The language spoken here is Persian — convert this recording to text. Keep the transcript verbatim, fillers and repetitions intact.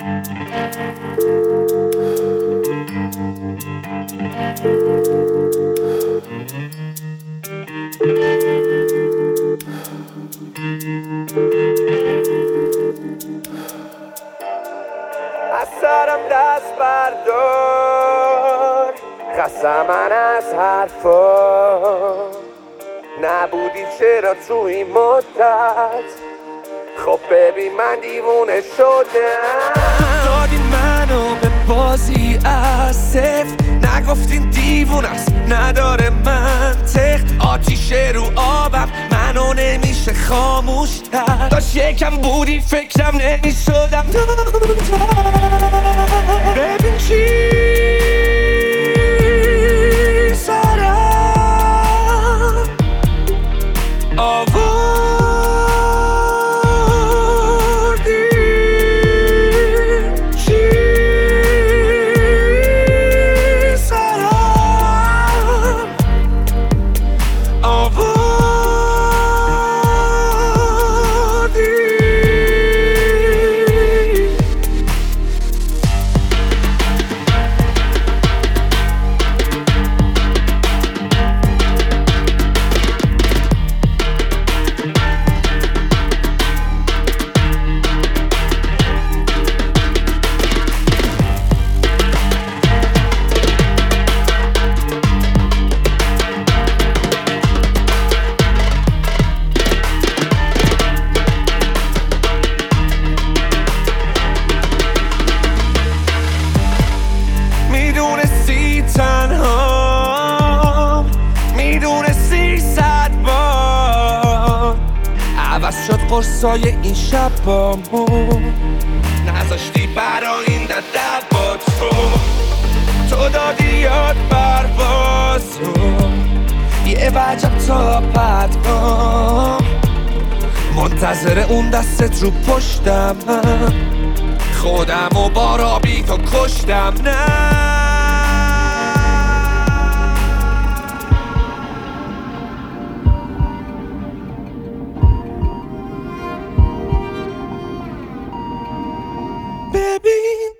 از سرم دست بردار، خستم من از حرفا. نبودی چرا تو این مدت؟ خب ببین من دیوونه شدم. دادین منو به بازی از صفر، نگفتین دیوونه است نداره منطق. آتیش رو آبم منو نمیشه خاموش کرد. داشت یکم بودی فکرم نمیشدم. ببین چی سرم آوردی، چی سرم آوردی. میدونستی تنها، میدونستی صد بار عوض شد قرصای این شبامون. نذاشتی برا این دد با تو، تو دادی یاد پروازو. یه وجب تا پدگام منتظر اون دستت رو پشتم. خودم و بارا بی تو کشتم. نه ببین